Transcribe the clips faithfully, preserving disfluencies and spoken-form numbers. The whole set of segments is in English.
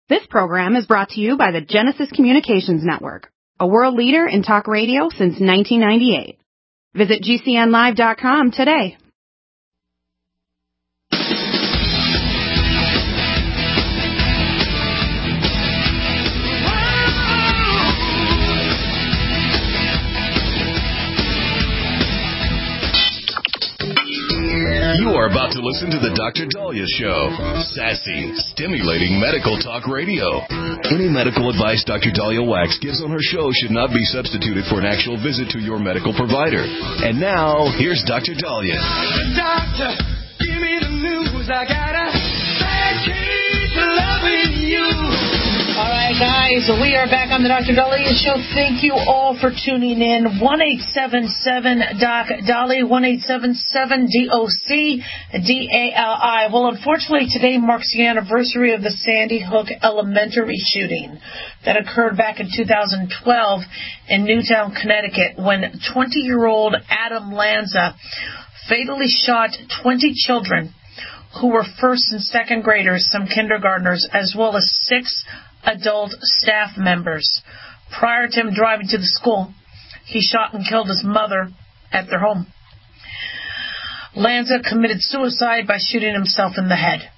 This program is brought to you by the Genesis Communications Network, a world leader in talk radio since nineteen ninety-eight. Visit G C N live dot com today. You are about to listen to the Doctor Dahlia Show. Sassy, stimulating medical talk radio. Any medical advice Doctor Dahlia Wax gives on her show should not be substituted for an actual visit to your medical provider. And now, here's Doctor Dahlia. Doctor, give me the news. I got a bad case of loving you. All right, guys, we are back on the Doctor Dahlia Show. Thank you all for tuning in. one eight seven seven Doc Dahlia, one eight seven seven D O C D A L I. Well, unfortunately, today marks the anniversary of the Sandy Hook Elementary shooting that occurred back in two thousand twelve in Newtown, Connecticut, when twenty-year-old Adam Lanza fatally shot twenty children who were first and second graders, some kindergartners, as well as six adult staff members. Prior to him driving to the school, he shot and killed his mother at their home. Lanza committed suicide by shooting himself in the head.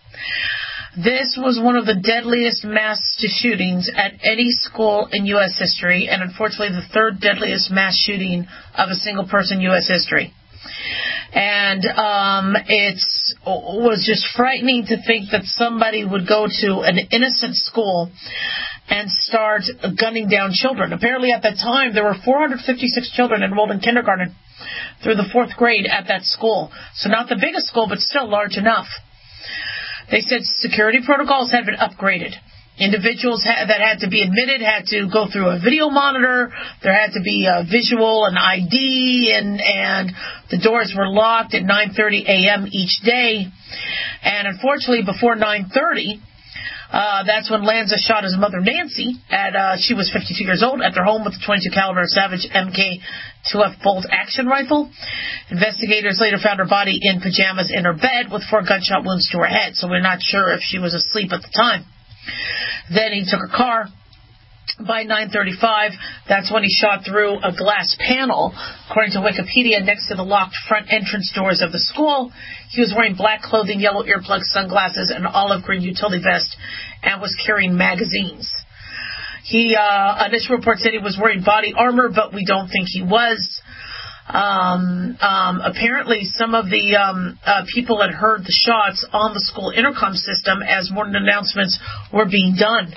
This was one of the deadliest mass shootings at any school in U S history, and unfortunately the third deadliest mass shooting of a single person in U S history. And um, it was just frightening to think that somebody would go to an innocent school and start gunning down children. Apparently at that time there were four hundred fifty-six children enrolled in kindergarten through the fourth grade at that school. So not the biggest school, but still large enough. They said security protocols had been upgraded. Individuals ha- that had to be admitted had to go through a video monitor. There had to be a visual and I D, and, and the doors were locked at nine thirty a.m. each day. And unfortunately, before nine thirty, uh, that's when Lanza shot his mother, Nancy, at uh, she was fifty-two years old, at their home with a twenty-two caliber Savage M K two F bolt action rifle. Investigators later found her body in pajamas in her bed with four gunshot wounds to her head, so we're not sure if she was asleep at the time. Then he took a car. By nine thirty-five, that's when he shot through a glass panel, according to Wikipedia, next to the locked front entrance doors of the school. He was wearing black clothing, yellow earplugs, sunglasses, and olive green utility vest, and was carrying magazines. He, uh, initial report said he was wearing body armor, but we don't think he was. Um, um, apparently some of the um, uh, people had heard the shots on the school intercom system as morning announcements were being done.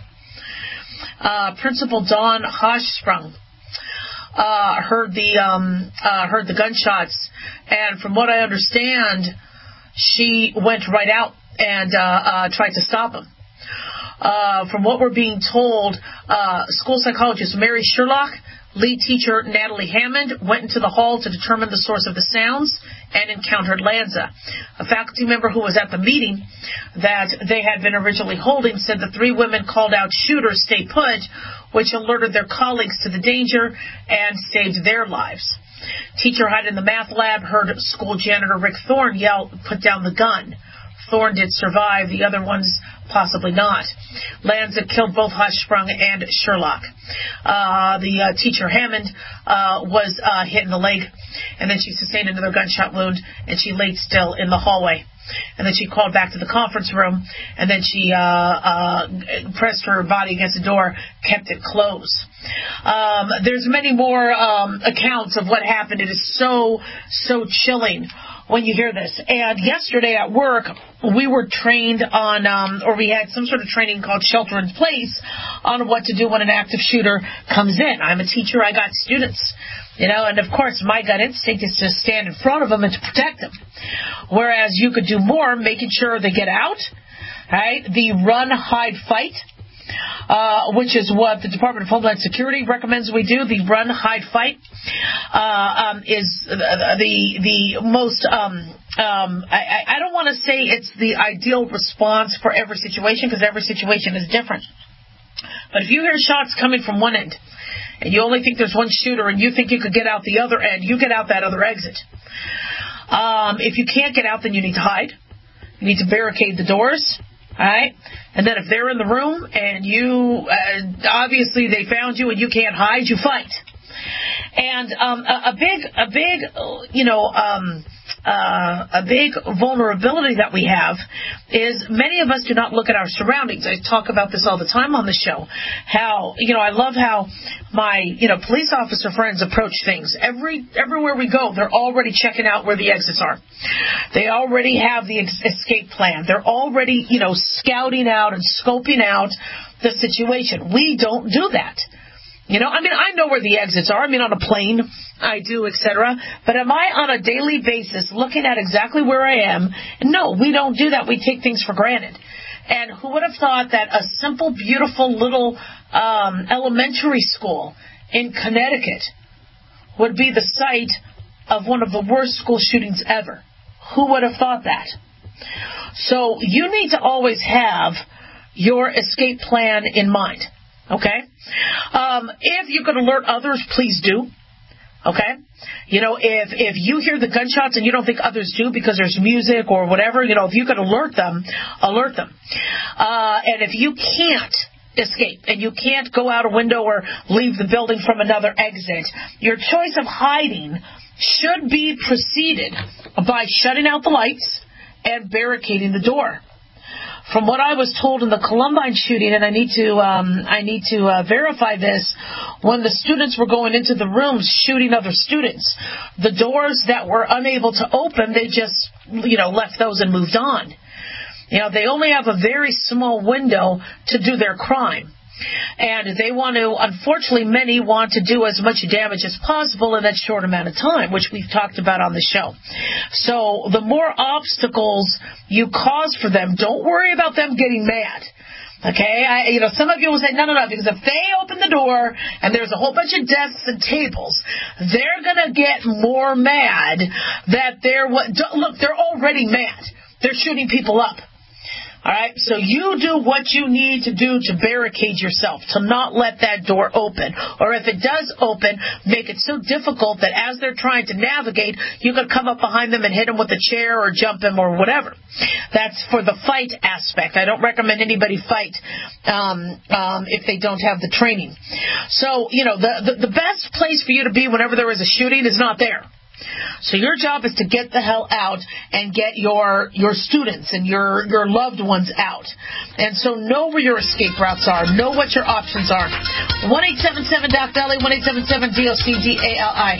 Uh, Principal Dawn Hochsprung uh, heard the um, uh, heard the gunshots, and from what I understand, she went right out and uh, uh, tried to stop them. Uh, from what we're being told, uh, school psychologist Mary Sherlock, lead teacher Natalie Hammond went into the hall to determine the source of the sounds and encountered Lanza. A faculty member who was at the meeting that they had been originally holding said the three women called out "shooter, stay put," which alerted their colleagues to the danger and saved their lives. Teacher hiding in the math lab heard school janitor Rick Thorne yell, "Put down the gun." Thorne did survive, the other ones possibly not. Lanza killed both Hochsprung and Sherlock. Uh, the uh, teacher, Hammond, uh, was uh, hit in the leg, and then she sustained another gunshot wound, and she laid still in the hallway. And then she called back to the conference room, and then she uh, uh, pressed her body against the door, kept it closed. Um, there's many more um, accounts of what happened. It is so, so chilling when you hear this. And yesterday at work, we were trained on, um, or we had some sort of training called Shelter in Place on what to do when an active shooter comes in. I'm a teacher. I got students, you know, and of course my gut instinct is to stand in front of them and to protect them. Whereas you could do more, making sure they get out, right? The run, hide, fight. Uh, which is what the Department of Homeland Security recommends we do. The run, hide, fight uh, um, is the the, the most. Um, um, I, I don't want to say it's the ideal response for every situation, because every situation is different. But if you hear shots coming from one end, and you only think there's one shooter, and you think you could get out the other end, you get out that other exit. Um, if you can't get out, then you need to hide. You need to barricade the doors. All right? And then if they're in the room and you, uh, obviously they found you and you can't hide, you fight. And um, a, a big, a big, you know, um, uh, a big vulnerability that we have is many of us do not look at our surroundings. I talk about this all the time on the show. How, you know, I love how my, you know, police officer friends approach things. Every everywhere we go, they're already checking out where the exits are. They already have the ex- escape plan. They're already, you know, scouting out and scoping out the situation. We don't do that. You know, I mean, I know where the exits are. I mean, on a plane, I do, et cetera. But am I on a daily basis looking at exactly where I am? No, we don't do that. We take things for granted. And who would have thought that a simple, beautiful little um, elementary school in Connecticut would be the site of one of the worst school shootings ever? Who would have thought that? So you need to always have your escape plan in mind. Okay? Um, if you can alert others, please do. Okay? You know, if if you hear the gunshots and you don't think others do because there's music or whatever, you know, if you can alert them, alert them. Uh, and if you can't escape and you can't go out a window or leave the building from another exit, your choice of hiding should be preceded by shutting out the lights and barricading the door. From what I was told in the Columbine shooting, and I need to um, I need to uh, verify this, when the students were going into the rooms shooting other students, the doors that were unable to open, they just, you know, left those and moved on. You know, they only have a very small window to do their crime. And they want to, unfortunately, many want to do as much damage as possible in that short amount of time, which we've talked about on the show. So the more obstacles you cause for them, don't worry about them getting mad. Okay, I, you know, some of you will say, no, no, no, because if they open the door and there's a whole bunch of desks and tables, they're going to get more mad that they're, what, look, they're already mad. They're shooting people up. All right, so you do what you need to do to barricade yourself, to not let that door open. Or if it does open, make it so difficult that as they're trying to navigate, you could come up behind them and hit them with a chair or jump them or whatever. That's for the fight aspect. I don't recommend anybody fight um, um, if they don't have the training. So, you know, the, the, the best place for you to be whenever there is a shooting is not there. So your job is to get the hell out and get your your students and your, your loved ones out. And so know where your escape routes are. Know what your options are. one eight seven seven D O C D A L I, one eight seven seven D O C D A L I.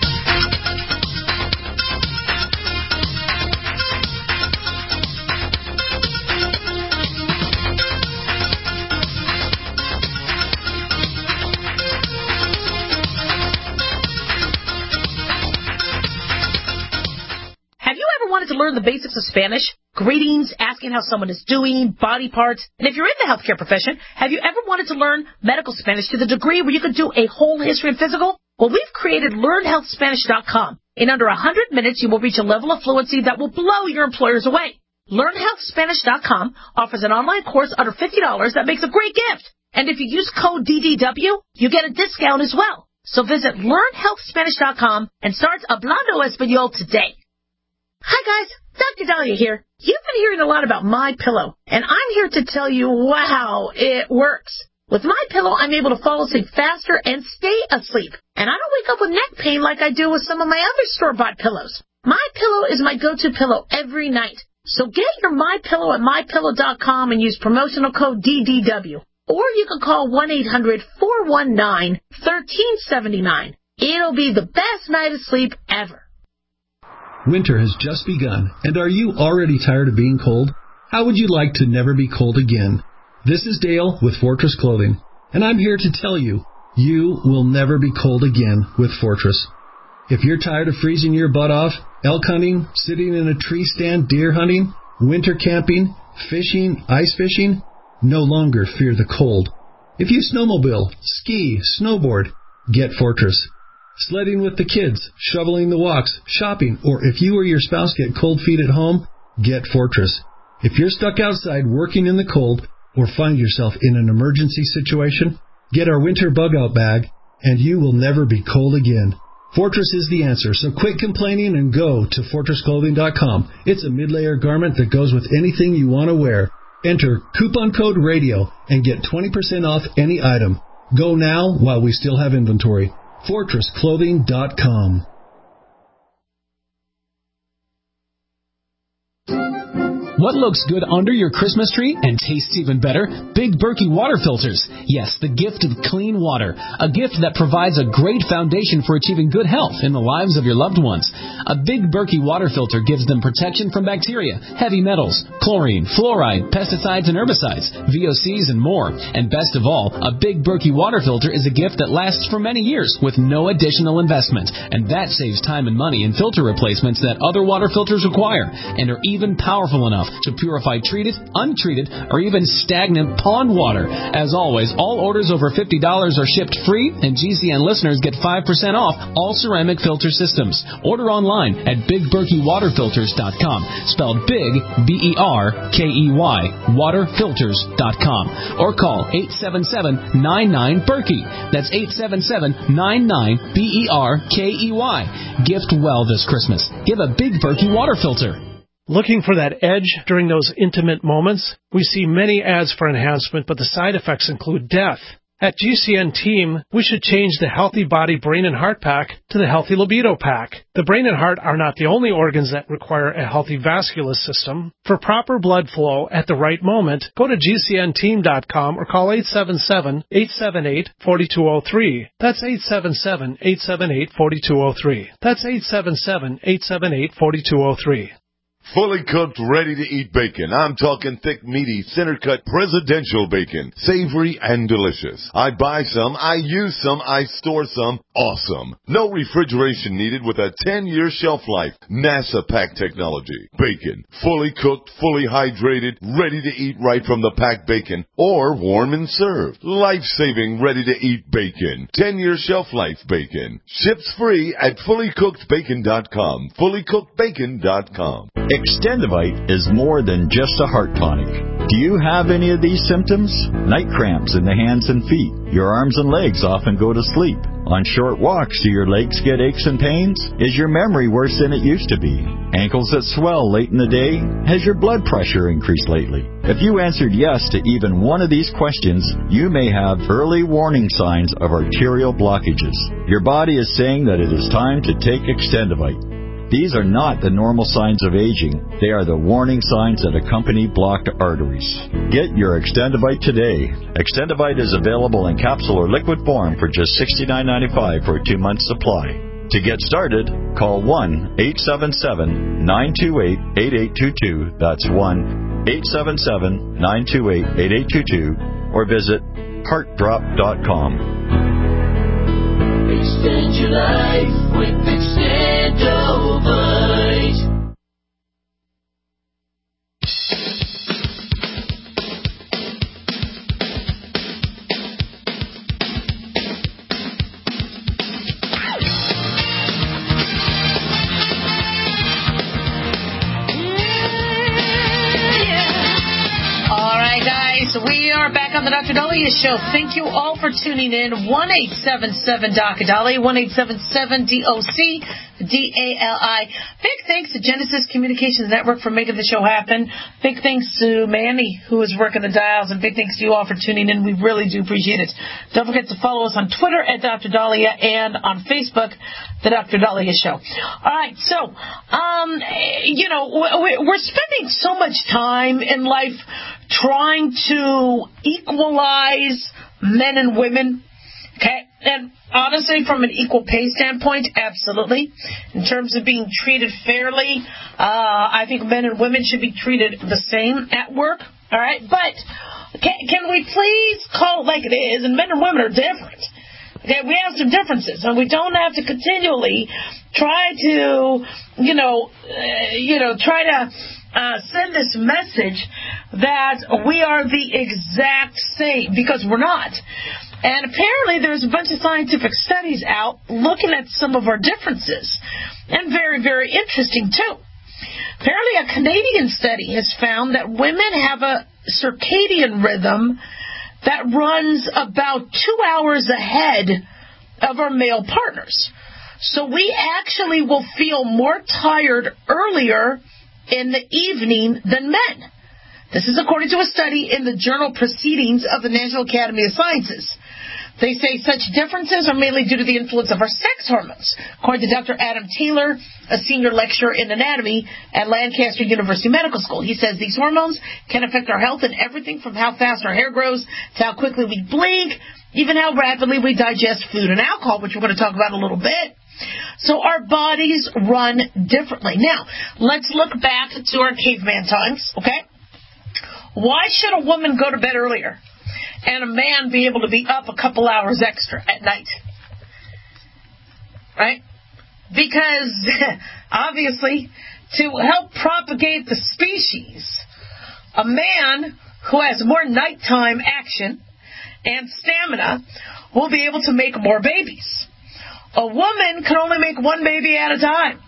Wanted to learn the basics of Spanish, greetings, asking how someone is doing, body parts, and if you're in the healthcare profession, have you ever wanted to learn medical Spanish to the degree where you could do a whole history and physical? Well, we've created learn health spanish dot com. In under one hundred minutes, you will reach a level of fluency that will blow your employers away. learn health spanish dot com offers an online course under fifty dollars that makes a great gift. And if you use code D D W, you get a discount as well. So visit learn health spanish dot com and start Hablando Español today. Hi guys, Doctor Dahlia here. You've been hearing a lot about MyPillow, and I'm here to tell you, wow, it works. With MyPillow, I'm able to fall asleep faster and stay asleep, and I don't wake up with neck pain like I do with some of my other store-bought pillows. MyPillow is my go-to pillow every night. So get your MyPillow at my pillow dot com and use promotional code D D W. Or you can call one eight hundred four one nine one three seven nine. It'll be the best night of sleep ever. Winter has just begun, and are you already tired of being cold? How would you like to never be cold again? This is Dale with Fortress Clothing, and I'm here to tell you, you will never be cold again with Fortress. If you're tired of freezing your butt off, elk hunting, sitting in a tree stand, deer hunting, winter camping, fishing, ice fishing, no longer fear the cold. If you snowmobile, ski, snowboard, get Fortress. Sledding with the kids, shoveling the walks, shopping, or if you or your spouse get cold feet at home, get Fortress. If you're stuck outside working in the cold or find yourself in an emergency situation, get our winter bug-out bag, and you will never be cold again. Fortress is the answer, so quit complaining and go to fortress clothing dot com. It's a mid-layer garment that goes with anything you want to wear. Enter coupon code RADIO and get twenty percent off any item. Go now while we still have inventory. fortress clothing dot com. What looks good under your Christmas tree and tastes even better? Big Berkey water filters. Yes, the gift of clean water. A gift that provides a great foundation for achieving good health in the lives of your loved ones. A Big Berkey water filter gives them protection from bacteria, heavy metals, chlorine, fluoride, pesticides and herbicides, V O Cs and more. And best of all, a Big Berkey water filter is a gift that lasts for many years with no additional investment. And that saves time and money in filter replacements that other water filters require and are even powerful enough to purify treated, untreated, or even stagnant pond water. As always, all orders over fifty dollars are shipped free, and G C N listeners get five percent off all ceramic filter systems. Order online at big berkey water filters dot com, spelled big, B E R K E Y, water filters dot com, or call eight seven seven, nine nine, Berkey. That's eight seven seven, nine nine, B E R K E Y. Gift well this Christmas. Give a Big Berkey water filter. Looking for that edge during those intimate moments? We see many ads for enhancement, but the side effects include death. At G C N Team, we should change the Healthy Body, Brain, and Heart Pack to the Healthy Libido Pack. The brain and heart are not the only organs that require a healthy vascular system. For proper blood flow at the right moment, go to G C N team dot com or call eight seven seven, eight seven eight, four two zero three. That's eight seven seven, eight seven eight, four two zero three. That's eight seven seven, eight seven eight, four two zero three. Fully cooked, ready-to-eat bacon. I'm talking thick, meaty, center-cut, presidential bacon. Savory and delicious. I buy some, I use some, I store some. Awesome. No refrigeration needed with a ten-year shelf life. NASA pack technology. Bacon. Fully cooked, fully hydrated, ready to eat right from the packed bacon, or warm and served. Life-saving, ready-to-eat bacon. ten-year shelf life bacon. Ships free at fully cooked bacon dot com. fully cooked bacon dot com. Extendivite is more than just a heart tonic. Do you have any of these symptoms? Night cramps in the hands and feet. Your arms and legs often go to sleep. On short walks, do your legs get aches and pains? Is your memory worse than it used to be? Ankles that swell late in the day? Has your blood pressure increased lately? If you answered yes to even one of these questions, you may have early warning signs of arterial blockages. Your body is saying that it is time to take Extendivite. These are not the normal signs of aging. They are the warning signs that accompany blocked arteries. Get your Extendivite today. Extendivite is available in capsule or liquid form for just sixty-nine ninety-five for a two-month supply. To get started, call one eight seven seven, nine two eight, eight eight two two. That's one eight seven seven, nine two eight, eight eight two two. Or visit heart drop dot com. Extend your life with Extendovite. We are back on the Doctor Daliah Show. Thank you all for tuning in. one eight seven seven, D O C Daliah, one eight seven seven, D O C D A L I. Big thanks to Genesis Communications Network for making the show happen. Big thanks to Manny, who is working the dials, and big thanks to you all for tuning in. We really do appreciate it. Don't forget to follow us on Twitter at Doctor Daliah and on Facebook, The Doctor Daliah Show. All right, so, um, you know, we're spending so much time in life trying to equalize men and women, okay? And honestly, from an equal pay standpoint, absolutely. In terms of being treated fairly, uh, I think men and women should be treated the same at work, all right? But can, can we please call it like it is? And men and women are different. Okay, we have some differences, and we don't have to continually try to, you know, uh, you know, try to uh, send this message that we are the exact same, because we're not. And apparently there's a bunch of scientific studies out looking at some of our differences, and very, very interesting, too. Apparently a Canadian study has found that women have a circadian rhythm that runs about two hours ahead of our male partners. So we actually will feel more tired earlier in the evening than men. This is according to a study in the journal Proceedings of the National Academy of Sciences. They say such differences are mainly due to the influence of our sex hormones. According to Doctor Adam Taylor, a senior lecturer in anatomy at Lancaster University Medical School, he says these hormones can affect our health in everything from how fast our hair grows to how quickly we blink, even how rapidly we digest food and alcohol, which we're going to talk about in a little bit. So our bodies run differently. Now, let's look back to our caveman times, okay? Why should a woman go to bed earlier and a man be able to be up a couple hours extra at night? Right? Because, obviously, to help propagate the species, a man who has more nighttime action and stamina will be able to make more babies. A woman can only make one baby at a time.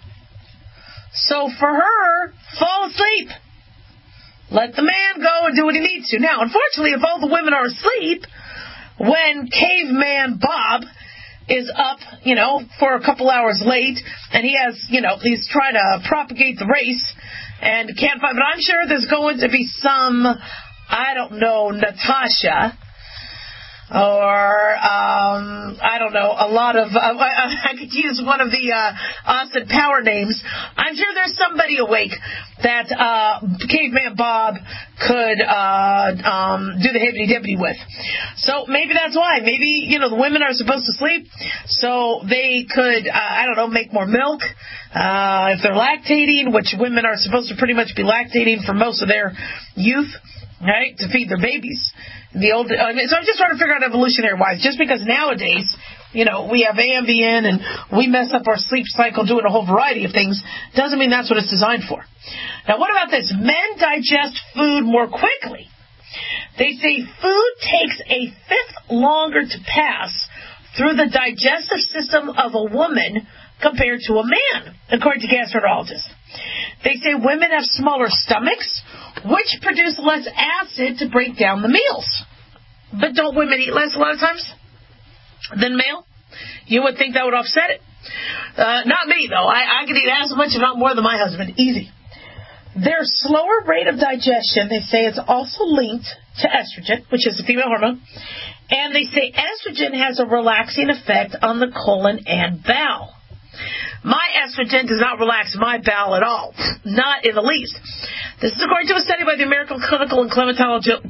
So for her, fall asleep. Let the man go and do what he needs to. Now, unfortunately, if all the women are asleep, when caveman Bob is up, you know, for a couple hours late, and he has, you know, he's trying to propagate the race and can't find, but I'm sure there's going to be some, I don't know, Natasha, or, um, I don't know, a lot of, uh, I could use one of the uh, Austin Power names. I'm sure there's somebody awake that uh, Caveman Bob could uh, um, do the hibbity-dibbity with. So maybe that's why. Maybe, you know, the women are supposed to sleep, so they could, uh, I don't know, make more milk. Uh, if they're lactating, which women are supposed to pretty much be lactating for most of their youth, right, to feed their babies. The old, I mean, so I'm just trying to figure out evolutionary-wise. Just because nowadays, you know, we have Ambien and we mess up our sleep cycle doing a whole variety of things, doesn't mean that's what it's designed for. Now, what about this? Men digest food more quickly. They say food takes a fifth longer to pass through the digestive system of a woman compared to a man, according to gastroenterologists. They say women have smaller stomachs, which produce less acid to break down the meals. But don't women eat less a lot of times than male? You would think that would offset it. Uh, not me, though. I, I can eat as much, if not more, than my husband. Easy. Their slower rate of digestion, they say, is also linked to estrogen, which is a female hormone. And they say estrogen has a relaxing effect on the colon and bowel. My estrogen does not relax my bowel at all. Not in the least. This is according to a study by the American Clinical and Climatology,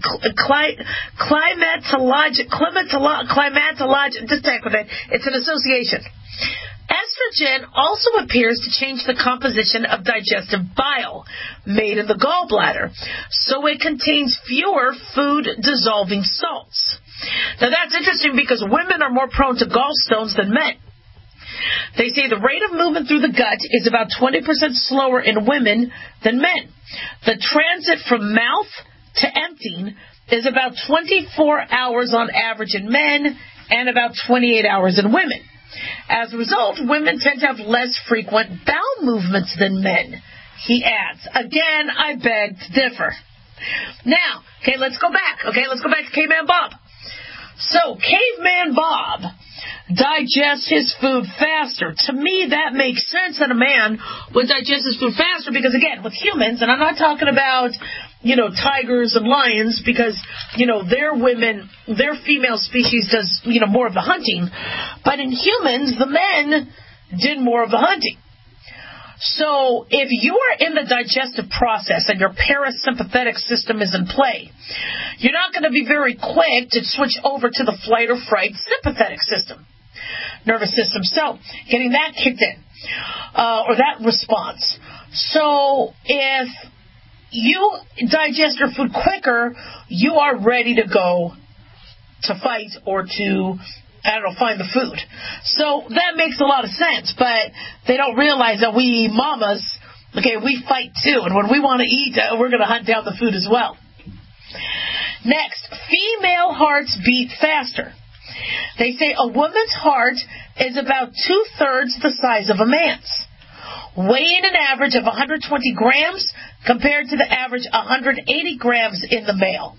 Climatologic, Climatologic, Climatologic, just check with it. It's an association. Estrogen also appears to change the composition of digestive bile made in the gallbladder, so it contains fewer food-dissolving salts. Now that's interesting because women are more prone to gallstones than men. They say the rate of movement through the gut is about twenty percent slower in women than men. The transit from mouth to emptying is about twenty-four hours on average in men and about twenty-eight hours in women. As a result, women tend to have less frequent bowel movements than men, he adds. Again, I beg to differ. Now, okay, let's go back. Okay, let's go back to Caveman Bob. So, Caveman Bob digests his food faster. To me, that makes sense that a man would digest his food faster because, again, with humans, and I'm not talking about, you know, tigers and lions because, you know, their women, their female species does, you know, more of the hunting. But in humans, the men did more of the hunting. So if you are in the digestive process and your parasympathetic system is in play, you're not going to be very quick to switch over to the flight or fright sympathetic system, nervous system. So getting that kicked in, uh, or that response. So if you digest your food quicker, you are ready to go to fight or to, I don't know, find the food. So that makes a lot of sense, but they don't realize that we mamas, okay, we fight too, and when we want to eat, uh, we're going to hunt down the food as well. Next, female hearts beat faster. They say a woman's heart is about two-thirds the size of a man's, weighing an average of one hundred twenty grams compared to the average one hundred eighty grams in the male.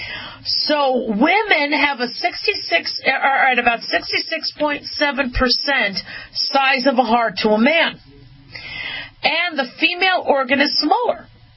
So women have a sixty-six, or at about sixty-six point seven percent size of a heart to a man. And the female organ is smaller.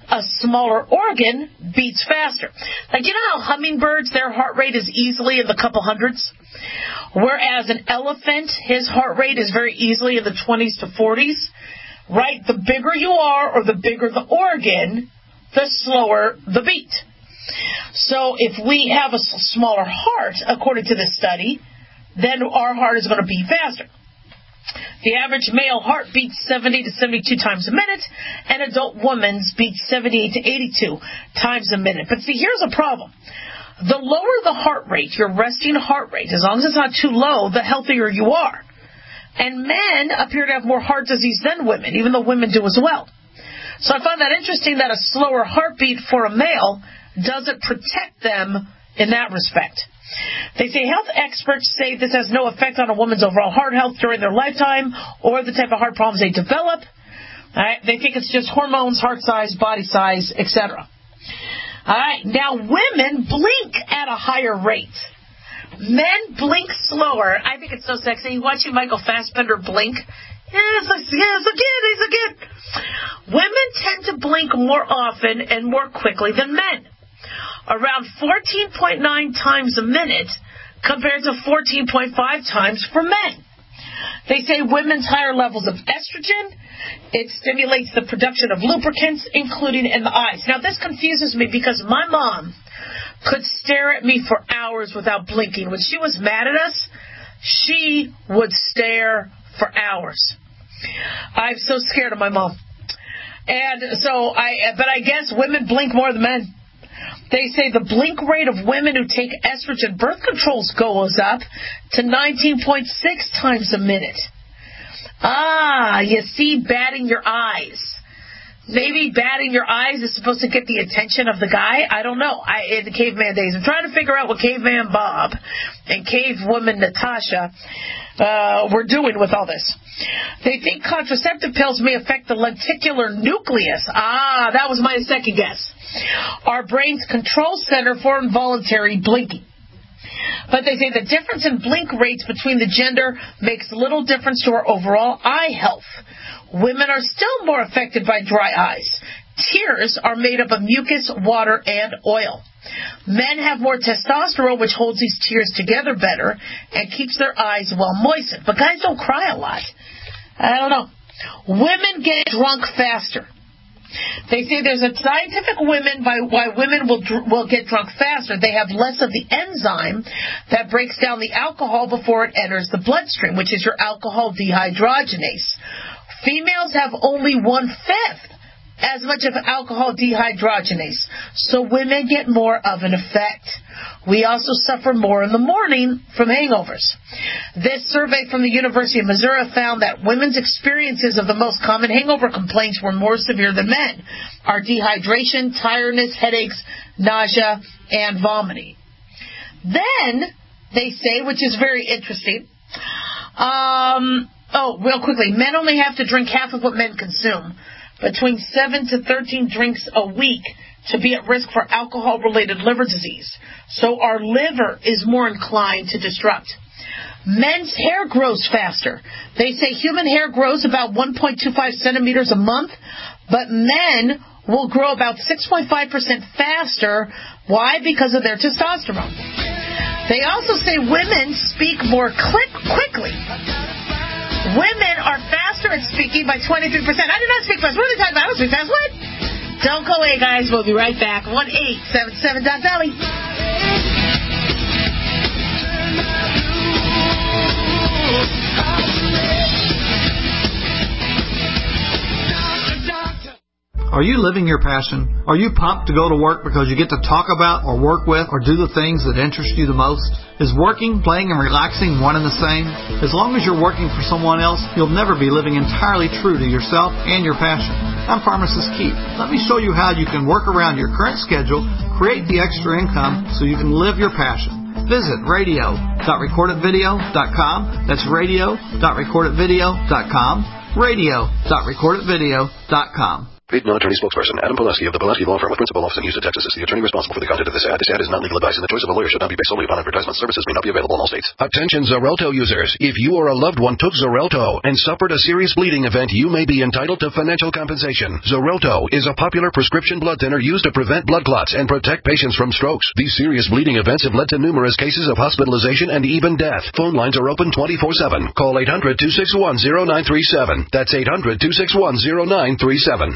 a smaller organ beats faster. Like, you know how hummingbirds, their heart rate is easily in the couple hundreds? Whereas an elephant, his heart rate is very easily in the twenties to forties. Right? The bigger you are, or the bigger the organ, the slower the beat. So if we have a smaller heart, according to this study, then our heart is going to beat faster. The average male heart beats seventy to seventy-two times a minute, and adult woman's beats seventy-eight to eighty-two times a minute. But see, here's a problem. The lower the heart rate, your resting heart rate, as long as it's not too low, the healthier you are. And men appear to have more heart disease than women, even though women do as well. So I find that interesting that a slower heartbeat for a male doesn't protect them in that respect. They say health experts say this has no effect on a woman's overall heart health during their lifetime or the type of heart problems they develop. All right, they think it's just hormones, heart size, body size, et cetera. All right, now women blink at a higher rate. Men blink slower. I think it's so sexy. Watching Michael Fassbender blink. Yes, yes, again, he's again. Women tend to blink more often and more quickly than men. Around fourteen point nine times a minute compared to fourteen point five times for men. They say women's higher levels of estrogen, it stimulates the production of lubricants, including in the eyes. Now, this confuses me because my mom could stare at me for hours without blinking. When she was mad at us, she would stare for hours. I'm so scared of my mom. And so I, but I guess women blink more than men. They say the blink rate of women who take estrogen birth controls goes up to nineteen point six times a minute. Ah, you see, batting your eyes. Maybe batting your eyes is supposed to get the attention of the guy. I don't know. I, in the caveman days, I'm trying to figure out what caveman Bob and cavewoman Natasha uh, were doing with all this. They think contraceptive pills may affect the lenticular nucleus. Ah, that was my second guess. Our brain's control center for involuntary blinking. But they say the difference in blink rates between the gender makes little difference to our overall eye health. Women are still more affected by dry eyes. Tears are made up of mucus, water, and oil. Men have more testosterone, which holds these tears together better and keeps their eyes well moistened. But guys don't cry a lot. I don't know. Women get drunk faster. They say there's a scientific women by why women will will get drunk faster. They have less of the enzyme that breaks down the alcohol before it enters the bloodstream, which is your alcohol dehydrogenase. Females have only one-fifth as much of alcohol dehydrogenase, so women get more of an effect. We also suffer more in the morning from hangovers. This survey from the University of Missouri found that women's experiences of the most common hangover complaints were more severe than men, are dehydration, tiredness, headaches, nausea, and vomiting. Then, they say, which is very interesting, um, oh, real quickly, men only have to drink half of what men consume, between seven to thirteen drinks a week, to be at risk for alcohol-related liver disease. So our liver is more inclined to disrupt. Men's hair grows faster. They say human hair grows about one point two five centimeters a month, but men will grow about six point five percent faster. Why? Because of their testosterone. They also say women speak more quick, quickly. Women are faster at speaking by twenty-three percent. I do not speak fast. What are they talking about? I don't speak fast. What? Don't go away, guys. We'll be right back. one eight seven seven dot Dolly. Are you living your passion? Are you pumped to go to work because you get to talk about or work with or do the things that interest you the most? Is working, playing, and relaxing one and the same? As long as you're working for someone else, you'll never be living entirely true to yourself and your passion. I'm Pharmacist Keith. Let me show you how you can work around your current schedule, create the extra income so you can live your passion. Visit radio dot record it video dot com. That's radio dot record it video dot com. radio dot record it video dot com. Paid non-attorney spokesperson Adam Pileski of the Pileski Law Firm with principal office in Houston, Texas is the attorney responsible for the content of this ad. This ad is not legal advice, and the choice of a lawyer should not be based solely upon advertisement. Services may not be available in all states. Attention Xarelto users. If you or a loved one took Xarelto and suffered a serious bleeding event, you may be entitled to financial compensation. Xarelto is a popular prescription blood thinner used to prevent blood clots and protect patients from strokes. These serious bleeding events have led to numerous cases of hospitalization and even death. Phone lines are open twenty-four seven. Call eight hundred, two six one, zero nine three seven. That's eight hundred, two six one, zero nine three seven.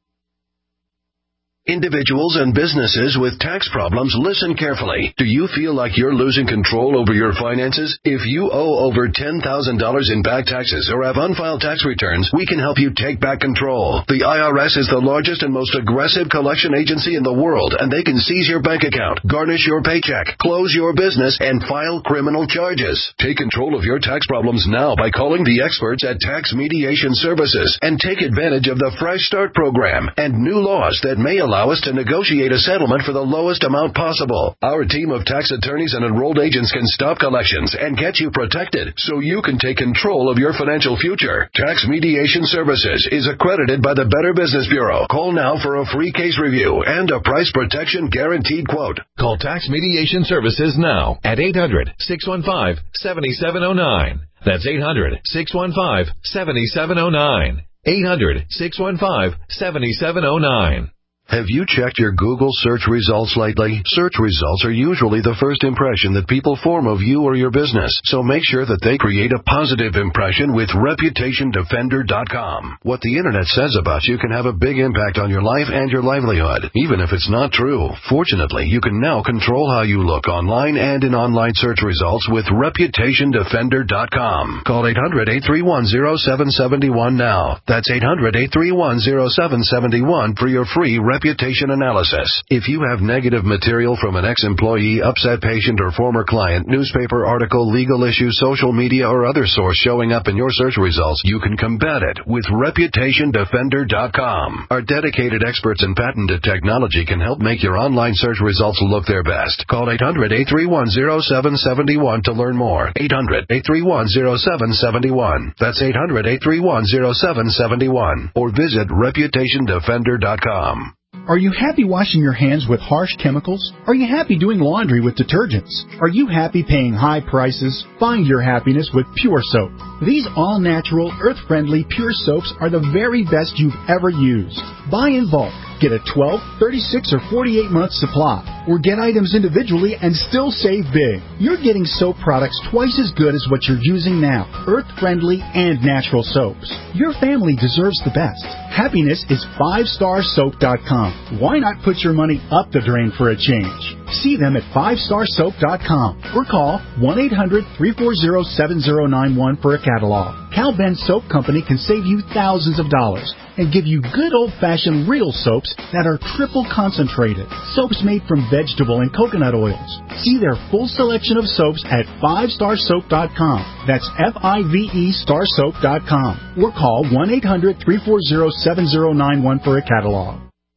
Individuals and businesses with tax problems, listen carefully. Do you feel like you're losing control over your finances? If you owe over ten thousand dollars in back taxes or have unfiled tax returns, we can help you take back control. The I R S is the largest and most aggressive collection agency in the world, and they can seize your bank account, garnish your paycheck, close your business, and file criminal charges. Take control of your tax problems now by calling the experts at Tax Mediation Services and take advantage of the Fresh Start program and new laws that may allow Allow us to negotiate a settlement for the lowest amount possible. Our team of tax attorneys and enrolled agents can stop collections and get you protected so you can take control of your financial future. Tax Mediation Services is accredited by the Better Business Bureau. Call now for a free case review and a price protection guaranteed quote. Call Tax Mediation Services now at eight hundred, six one five, seven seven zero nine. That's eight hundred, six one five, seven seven zero nine. eight hundred, six one five, seven seven zero nine. Have you checked your Google search results lately? Search results are usually the first impression that people form of you or your business, so make sure that they create a positive impression with Reputation Defender dot com. What the Internet says about you can have a big impact on your life and your livelihood, even if it's not true. Fortunately, you can now control how you look online and in online search results with Reputation Defender dot com. Call eight hundred, eight three one, zero seven seven one now. That's eight hundred, eight three one, zero seven seven one for your free reputation analysis. If you have negative material from an ex-employee, upset patient, or former client, newspaper article, legal issue, social media, or other source showing up in your search results, you can combat it with Reputation Defender dot com. Our dedicated experts in patented technology can help make your online search results look their best. Call eight hundred, eight three one, zero seven seven one to learn more. eight hundred, eight three one, zero seven seven one. That's eight hundred, eight three one, zero seven seven one. Or visit Reputation Defender dot com. Are you happy washing your hands with harsh chemicals? Are you happy doing laundry with detergents? Are you happy paying high prices? Find your happiness with Pure Soap. These all-natural, earth-friendly Pure Soaps are the very best you've ever used. Buy in bulk. Get a twelve, thirty-six, or forty-eight month supply. Or get items individually and still save big. You're getting soap products twice as good as what you're using now. Earth-friendly and natural soaps. Your family deserves the best. Happiness is five star soap dot com. Why not put your money up the drain for a change? See them at five star soap dot com or call one eight hundred, three four zero, seven zero nine one for a catalog. Cal Ben Soap Company can save you thousands of dollars and give you good old-fashioned real soaps that are triple concentrated. Soaps made from vegetable and coconut oils. See their full selection of soaps at five star soap dot com. That's F I V E star soap dot com. Or call one eight hundred, three four zero, seven zero nine one for a catalog.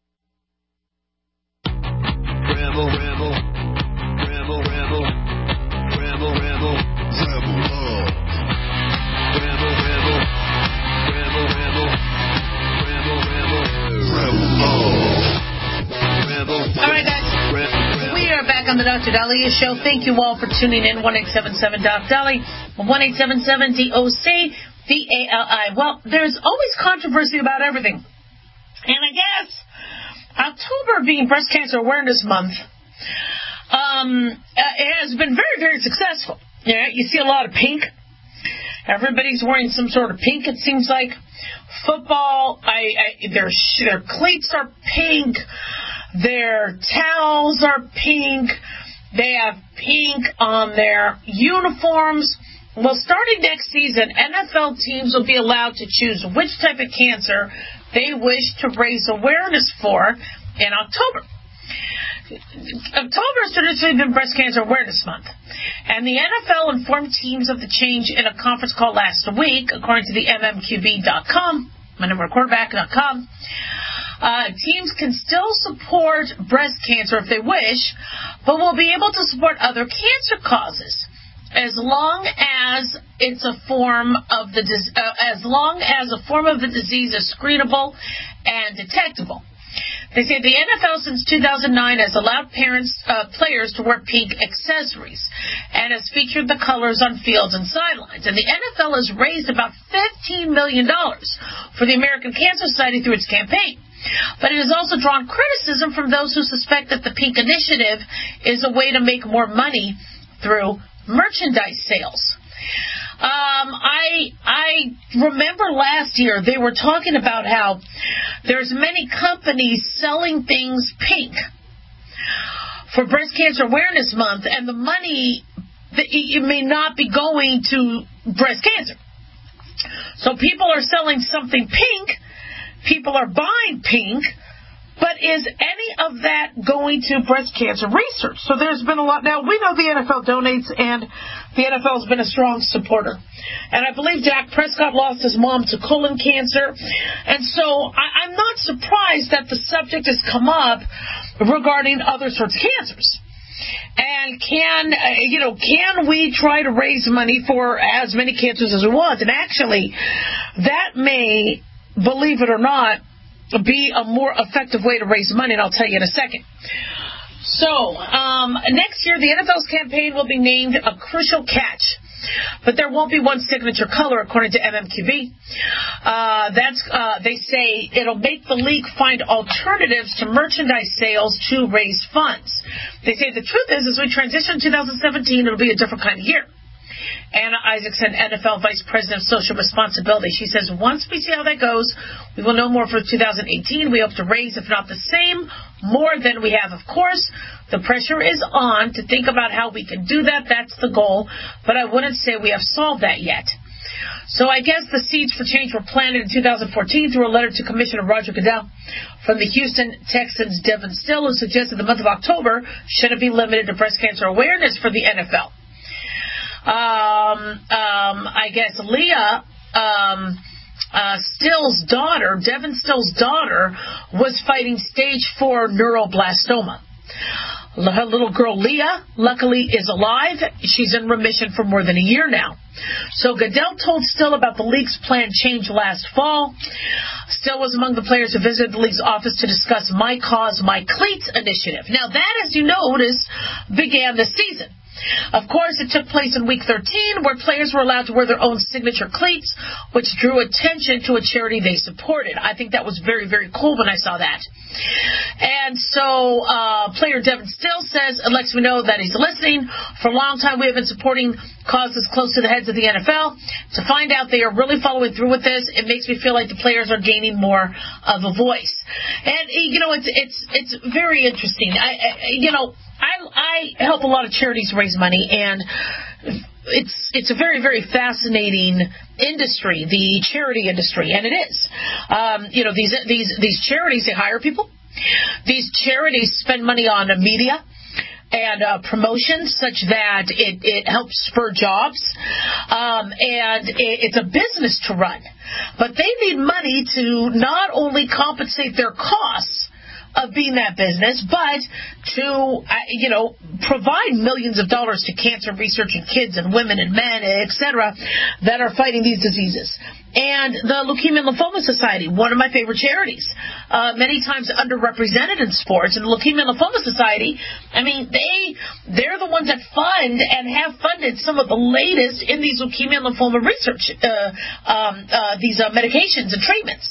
Ramble, ramble, ramble, ramble, ramble, ramble, ramble, love. Ramble, ramble, ramble, ramble, ramble, ramble, ramble, love. Ramble. All right, guys. We are back on the Doctor Daliah Show. Thank you all for tuning in. one eight seven seven Doc Dolly, one eight seven seven D O C D A L I. Well, there's always controversy about everything. And I guess October being Breast Cancer Awareness Month, um, it has been very, very successful. Yeah, you see a lot of pink. Everybody's wearing some sort of pink, it seems like. Football, I, I, their, their cleats are pink. Their towels are pink. They have pink on their uniforms. Well, starting next season, N F L teams will be allowed to choose which type of cancer they wish to raise awareness for in October. October has traditionally been Breast Cancer Awareness Month, and the N F L informed teams of the change in a conference call last week, according to the M M Q B dot com, my number quarterback dot com. Uh, teams can still support breast cancer if they wish, but will be able to support other cancer causes as long as it's a form of the uh, as long as a form of the disease is screenable and detectable. They say the N F L since two thousand nine has allowed parents, uh, players to wear pink accessories and has featured the colors on fields and sidelines. And the N F L has raised about fifteen million dollars for the American Cancer Society through its campaign. But it has also drawn criticism from those who suspect that the pink initiative is a way to make more money through merchandise sales. Um, I I remember last year they were talking about how there's many companies selling things pink for Breast Cancer Awareness Month, and the money that it may not be going to breast cancer. So people are selling something pink, people are buying pink, but is any of that going to breast cancer research? So there's been a lot. Now, we know the N F L donates, and the N F L has been a strong supporter. And I believe Dak Prescott lost his mom to colon cancer. And so I, I'm not surprised that the subject has come up regarding other sorts of cancers. And can, uh, you know, can we try to raise money for as many cancers as we want? And actually, that may, believe it or not, be a more effective way to raise money, and I'll tell you in a second. So, um, next year, the N F L's campaign will be named A Crucial Catch, but there won't be one signature color, according to M M Q B. Uh, that's, uh, they say it'll make the league find alternatives to merchandise sales to raise funds. They say the truth is, as we transition to twenty seventeen, it'll be a different kind of year. Anna Isaacson, N F L Vice President of Social Responsibility. She says, once we see how that goes, we will know more for two thousand eighteen. We hope to raise, if not the same, more than we have. Of course, the pressure is on to think about how we can do that. That's the goal. But I wouldn't say we have solved that yet. So I guess the seeds for change were planted in two thousand fourteen through a letter to Commissioner Roger Goodell from the Houston Texans' Devin Still, who suggested the month of October shouldn't be limited to breast cancer awareness for the N F L. Um, um, I guess Leah um, uh, Still's daughter, Devin Still's daughter, was fighting stage four neuroblastoma. Her little girl Leah, luckily, is alive. She's in remission for more than a year now. So Goodell told Still about the league's planned change last fall. Still was among the players who visited the league's office to discuss My Cause, My Cleats initiative. Now that, as you notice, began this season. Of course, it took place in week thirteen, where players were allowed to wear their own signature cleats, which drew attention to a charity they supported. I think that was very, very cool when I saw that. And so uh, player Devin Still says, it lets me know that he's listening. For a long time, we have been supporting causes close to the heads of the N F L. To find out they are really following through with this, it makes me feel like the players are gaining more of a voice. And, you know, it's it's it's very interesting. I, I you know, I, I help a lot of charities raise money, and it's it's a very, very fascinating industry, the charity industry, and it is. Um, you know, these these these charities, they hire people. These charities spend money on media and uh, promotions such that it, it helps spur jobs, um, and it, it's a business to run. But they need money to not only compensate their costs of being that business, but to, uh, you know, provide millions of dollars to cancer research in kids and women and men, et cetera, that are fighting these diseases. And the Leukemia and Lymphoma Society, one of my favorite charities, uh, many times underrepresented in sports. And the Leukemia and Lymphoma Society, I mean, they, they're the ones that fund and have funded some of the latest in these leukemia and lymphoma research, uh, um, uh, these uh, medications and treatments.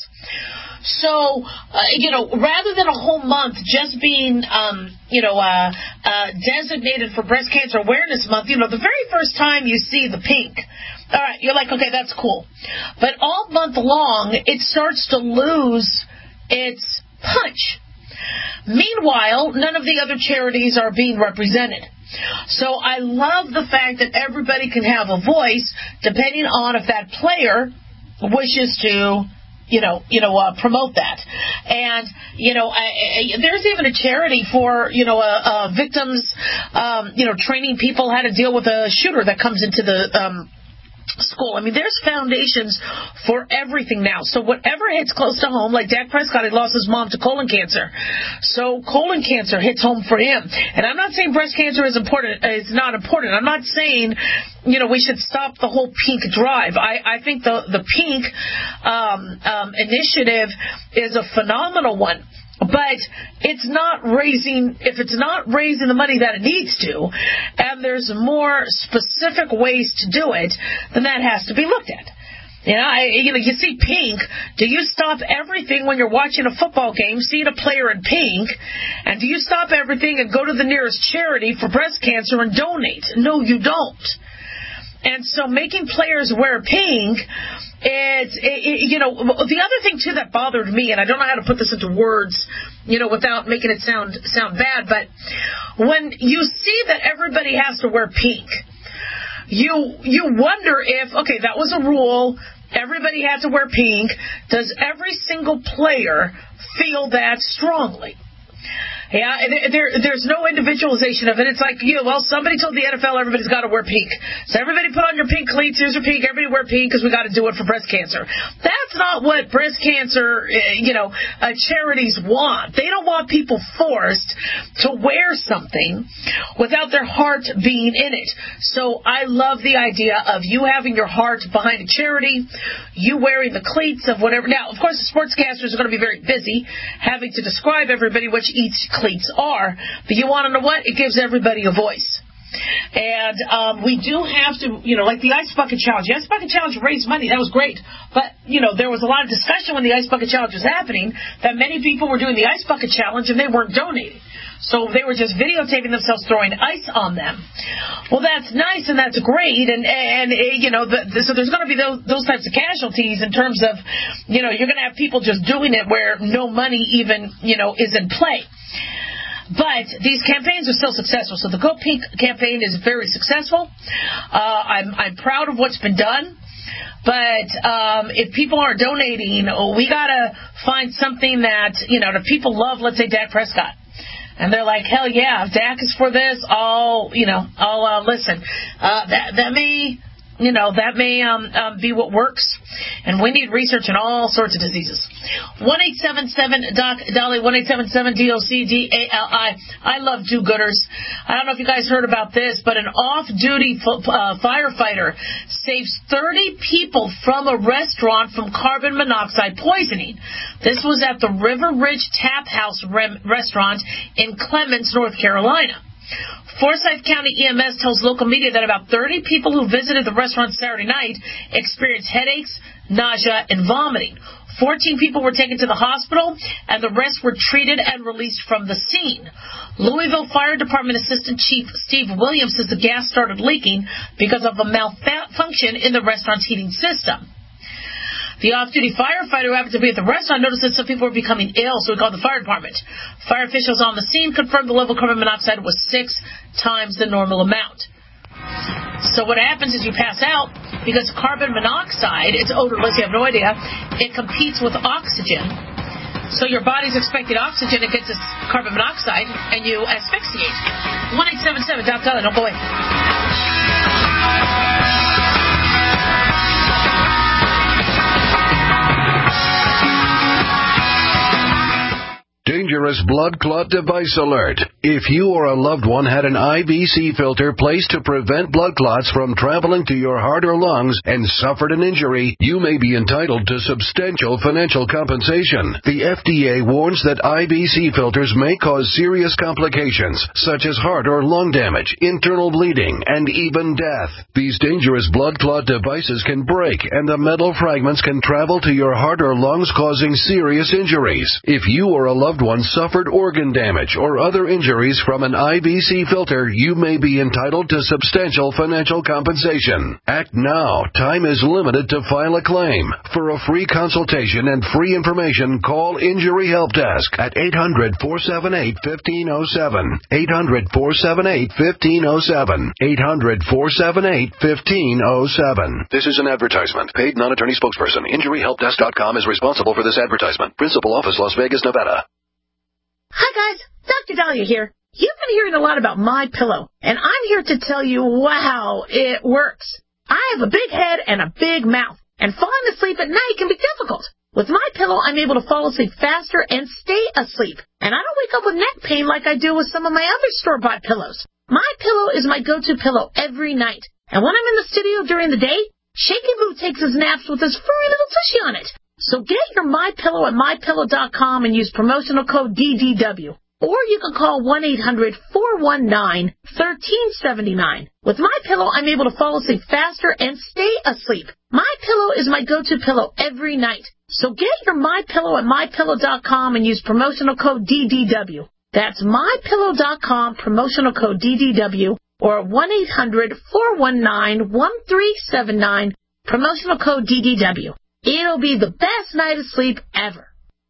So, uh, you know, rather than a whole month just being, um, you know, uh, uh, designated for Breast Cancer Awareness Month, you know, the very first time you see the pink, all right, you're like, okay, that's cool. But all month long, it starts to lose its punch. Meanwhile, none of the other charities are being represented. So I love the fact that everybody can have a voice depending on if that player wishes to, you know, you know, uh, promote that. And, you know, I, I, there's even a charity for, you know, uh, uh, victims, um, you know, training people how to deal with a shooter that comes into the, um, school. I mean, there's foundations for everything now. So whatever hits close to home, like Dak Prescott, he lost his mom to colon cancer. So colon cancer hits home for him. And I'm not saying breast cancer is important, is not important. I'm not saying, you know, we should stop the whole pink drive. I, I think the, the pink um, um, initiative is a phenomenal one. But it's not raising, if it's not raising the money that it needs to, and there's more specific ways to do it, then that has to be looked at. You know, I, you know, you see pink. Do you stop everything when you're watching a football game, seeing a player in pink, and do you stop everything and go to the nearest charity for breast cancer and donate? No, you don't. And so making players wear pink, it's, it, it, you know, the other thing, too, that bothered me, and I don't know how to put this into words, you know, without making it sound sound bad, but when you see that everybody has to wear pink, you you wonder if, okay, that was a rule, everybody had to wear pink, does every single player feel that strongly? Yeah, there, there's no individualization of it. It's like, you know, well, somebody told the N F L everybody's got to wear pink. So everybody put on your pink cleats. Here's your pink. Everybody wear pink because we got to do it for breast cancer. That's not what breast cancer, you know, uh, charities want. They don't want people forced to wear something without their heart being in it. So I love the idea of you having your heart behind a charity, you wearing the cleats of whatever. Now, of course, the sportscasters are going to be very busy having to describe everybody which each cleats are, but you want to know what? It gives everybody a voice. And um, we do have to, you know, like the Ice Bucket Challenge. The Ice Bucket Challenge raised money. That was great. But, you know, there was a lot of discussion when the Ice Bucket Challenge was happening that many people were doing the Ice Bucket Challenge and they weren't donating. So they were just videotaping themselves throwing ice on them. Well, that's nice and that's great. And, and you know, the, the, so there's going to be those, those types of casualties in terms of, you know, you're going to have people just doing it where no money even, you know, is in play. But these campaigns are still successful. So the Go Pink campaign is very successful. Uh, I'm, I'm proud of what's been done. But um, if people aren't donating, we got to find something that, you know, the people love, let's say Dak Prescott. And they're like, hell yeah, if Dak is for this, I'll, you know, I'll uh, listen. Uh, that, that may... You know, that may um, um, be what works. And we need research in all sorts of diseases. one eight seven seven D O C Dolly, one eight seven seven D O C D A L I. I love do-gooders. I don't know if you guys heard about this, but an off-duty uh, firefighter saves thirty people from a restaurant from carbon monoxide poisoning. This was at the River Ridge Tap House rem- restaurant in Clements, North Carolina. Forsyth County E M S tells local media that about thirty people who visited the restaurant Saturday night experienced headaches, nausea, and vomiting. fourteen people were taken to the hospital, and the rest were treated and released from the scene. Louisville Fire Department Assistant Chief Steve Williams says the gas started leaking because of a malfunction in the restaurant's heating system. The off-duty firefighter who happened to be at the restaurant noticed that some people were becoming ill, so he called the fire department. Fire officials on the scene confirmed the level of carbon monoxide was six times the normal amount. So what happens is you pass out because carbon monoxide, it's odorless, you have no idea, it competes with oxygen. So your body's expecting oxygen, it gets this carbon monoxide, and you asphyxiate. one eight seven seven, Doc Dolly, don't go away. Dangerous blood clot device alert. If you or a loved one had an I V C filter placed to prevent blood clots from traveling to your heart or lungs and suffered an injury, you may be entitled to substantial financial compensation. The F D A warns that I V C filters may cause serious complications, such as heart or lung damage, internal bleeding, and even death. These dangerous blood clot devices can break, and the metal fragments can travel to your heart or lungs, causing serious injuries. If you or a loved one suffered organ damage or other injuries from an I V C filter, you may be entitled to substantial financial compensation. Act now. Time is limited to file a claim. For a free consultation and free information, call Injury Help Desk at eight hundred, four seven eight, one five zero seven. eight hundred, four seven eight, one five zero seven. eight hundred, four seven eight, one five zero seven. This is an advertisement. Paid non-attorney spokesperson. Injury Help Desk dot com is responsible for this advertisement. Principal office, Las Vegas, Nevada. Hi guys, Doctor Dahlia here. You've been hearing a lot about MyPillow, and I'm here to tell you, wow, it works. I have a big head and a big mouth, and falling asleep at night can be difficult. With MyPillow, I'm able to fall asleep faster and stay asleep, and I don't wake up with neck pain like I do with some of my other store-bought pillows. MyPillow is my go-to pillow every night, and when I'm in the studio during the day, Shaky Boo takes his naps with his furry little tushy on it. So get your MyPillow at my pillow dot com and use promotional code D D W. Or you can call one eight hundred four one nine one three seven nine. With MyPillow, I'm able to fall asleep faster and stay asleep. MyPillow is my go-to pillow every night. So get your MyPillow at my pillow dot com and use promotional code D D W. That's my pillow dot com, promotional code D D W, or one eight hundred four one nine one three seven nine, promotional code D D W. It'll be the best night of sleep ever.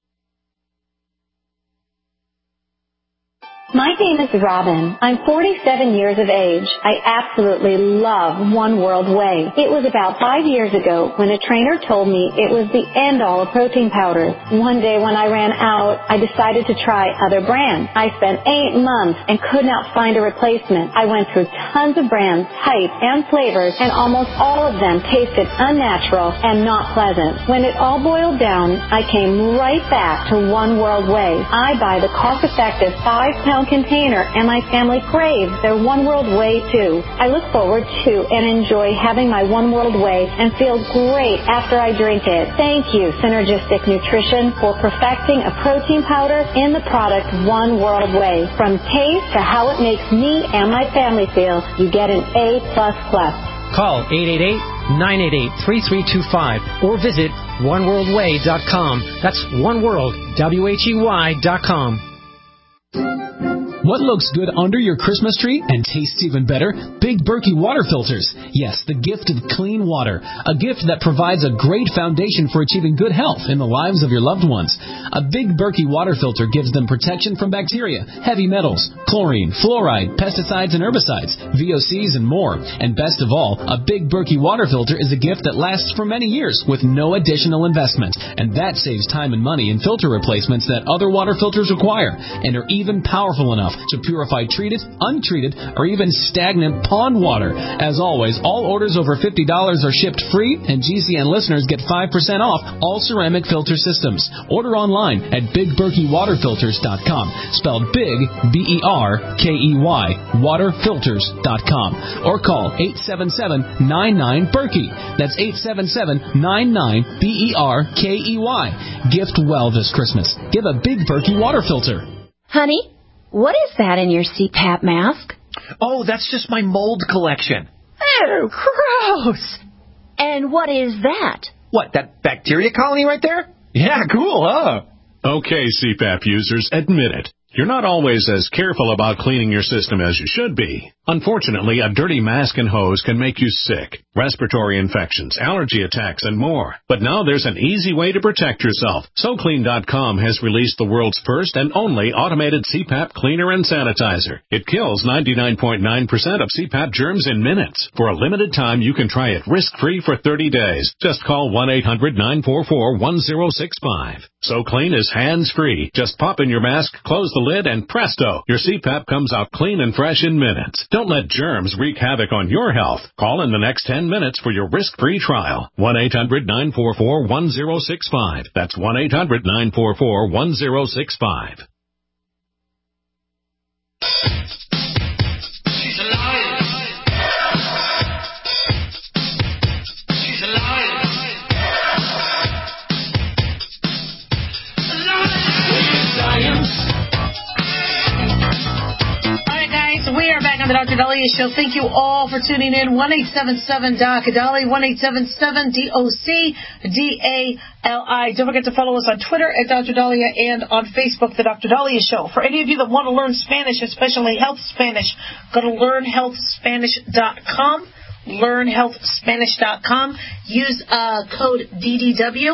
My name is Robin. I'm forty-seven years of age. I absolutely love One World Whey. It was about five years ago when a trainer told me it was the end-all of protein powders. One day when I ran out, I decided to try other brands. I spent eight months and could not find a replacement. I went through tons of brands, types, and flavors, and almost all of them tasted unnatural and not pleasant. When it all boiled down, I came right back to One World Whey. I buy the cost-effective five-pound container, and my family craves their One World Whey too. I look forward to and enjoy having my One World Whey and feel great after I drink it. Thank you, Synergistic Nutrition, for perfecting a protein powder in the product One World Whey. From taste to how it makes me and my family feel, you get an A plus plus. Call eight eight eight, nine eight eight, three three two five or visit one world way dot com. That's One World, W H E Y dot com. What looks good under your Christmas tree and tastes even better? Big Berkey water filters. Yes, the gift of clean water. A gift that provides a great foundation for achieving good health in the lives of your loved ones. A Big Berkey water filter gives them protection from bacteria, heavy metals, chlorine, fluoride, pesticides and herbicides, V O Cs and more. And best of all, a Big Berkey water filter is a gift that lasts for many years with no additional investment. And that saves time and money in filter replacements that other water filters require and are even powerful enough to purify treated, untreated, or even stagnant pond water. As always, all orders over fifty dollars are shipped free, and G C N listeners get five percent off all ceramic filter systems. Order online at big berkey water filters dot com, spelled big, B E R K E Y, water filters dot com, or call eight seven seven, nine nine, Berkey. That's eight seven seven, nine nine, B E R K E Y. Gift well this Christmas. Give a Big Berkey water filter. Honey, what is that in your C PAP mask? Oh, that's just my mold collection. Oh, gross. And what is that? What, that bacteria colony right there? Yeah, cool, huh? Okay, C PAP users, admit it. You're not always as careful about cleaning your system as you should be. Unfortunately, a dirty mask and hose can make you sick, respiratory infections, allergy attacks, and more. But now there's an easy way to protect yourself. So Clean dot com has released the world's first and only automated C PAP cleaner and sanitizer. It kills ninety-nine point nine percent of C PAP germs in minutes. For a limited time, you can try it risk-free for thirty days. Just call one eight hundred nine four four one zero six five. So Clean is hands-free. Just pop in your mask, close the lid, and presto, your C PAP comes out clean and fresh in minutes. Don't let germs wreak havoc on your health. Call in the next ten minutes for your risk-free trial. one eight hundred nine four four one zero six five. That's one eight hundred nine four four one zero six five. She's a liar. She's a liar. Science. We are back on the Doctor Dahlia Show. Thank you all for tuning in. one eight seven seven doc Dali, one eight seven seven D O C D A L I. Don't forget to follow us on Twitter at Doctor Dahlia and on Facebook, The Doctor Dahlia Show. For any of you that want to learn Spanish, especially health Spanish, go to learn health spanish dot com. learn health spanish dot com. Use uh, code D D W,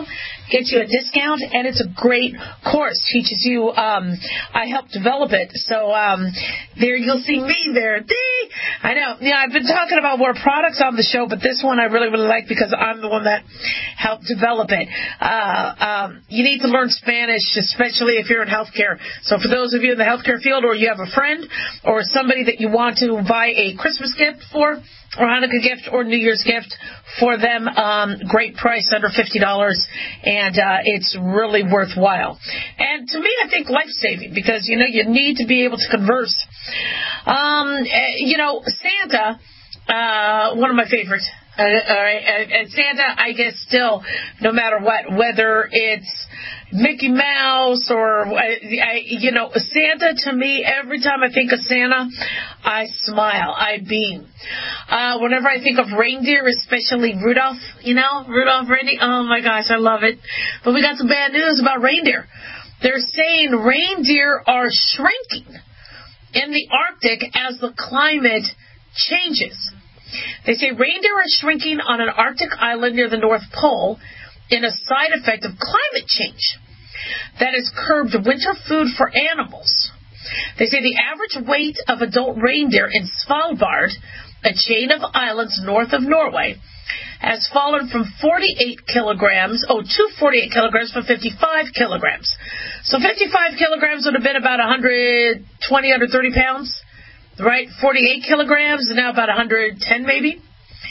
get you a discount, and it's a great course. Teaches you, um, I helped develop it. So um, there you'll see me there. Dee! I know. Yeah, I've been talking about more products on the show, but this one I really, really like because I'm the one that helped develop it. Uh, um, you need to learn Spanish, especially if you're in healthcare. So for those of you in the healthcare field, or you have a friend or somebody that you want to buy a Christmas gift for, or Hanukkah gift, or New Year's gift for them, um, great price, under fifty dollars, and uh, it's really worthwhile. And to me, I think life-saving, because, you know, you need to be able to converse. Um, you know, Santa, uh, one of my favorites. Uh, all right, and Santa, I guess, still, no matter what, whether it's Mickey Mouse or, I, you know, Santa, to me, every time I think of Santa, I smile, I beam. Uh, whenever I think of reindeer, especially Rudolph, you know, Rudolph, Randy, oh my gosh, I love it. But we got some bad news about reindeer. They're saying reindeer are shrinking in the Arctic as the climate changes. They say reindeer are shrinking on an Arctic island near the North Pole in a side effect of climate change that has curbed winter food for animals. They say the average weight of adult reindeer in Svalbard, a chain of islands north of Norway, has fallen from forty-eight kilograms, oh, to forty-eight kilograms from fifty-five kilograms. So fifty-five kilograms would have been about one hundred twenty, one hundred thirty pounds. Right, forty-eight kilograms, and now about one hundred ten maybe.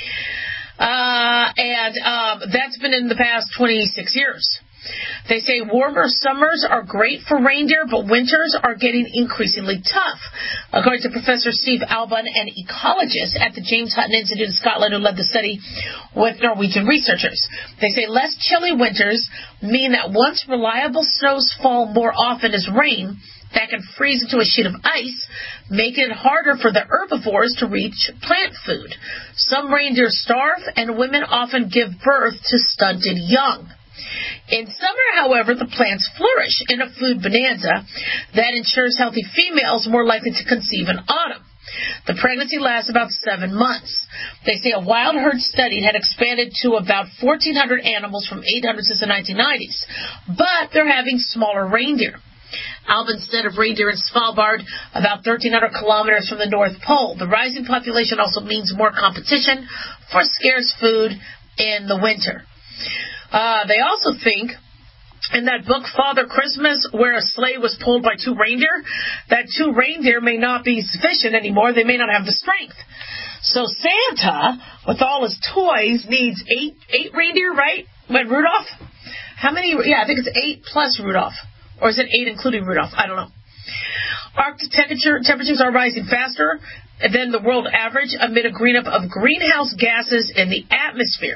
Uh, and um, that's been in the past twenty-six years. They say warmer summers are great for reindeer, but winters are getting increasingly tough, according to Professor Steve Alban, an ecologist at the James Hutton Institute in Scotland, who led the study with Norwegian researchers. They say less chilly winters mean that once reliable snows fall more often as rain, that can freeze into a sheet of ice, making it harder for the herbivores to reach plant food. Some reindeer starve, and women often give birth to stunted young. In summer, however, the plants flourish in a food bonanza that ensures healthy females more likely to conceive in autumn. The pregnancy lasts about seven months. They say a wild herd study had expanded to about fourteen hundred animals from eight hundred since the nineteen nineties, but they're having smaller reindeer. Alban said of reindeer in Svalbard, about thirteen hundred kilometers from the North Pole. The rising population also means more competition for scarce food in the winter. Uh, they also think, in that book, Father Christmas, where a sleigh was pulled by two reindeer, that two reindeer may not be sufficient anymore. They may not have the strength. So Santa, with all his toys, needs eight eight reindeer, right? With Rudolph? How many? Yeah, I think it's eight plus Rudolph. Or is it eight including Rudolph? I don't know. Arctic temperature, temperatures are rising faster than the world average amid a green up of greenhouse gases in the atmosphere.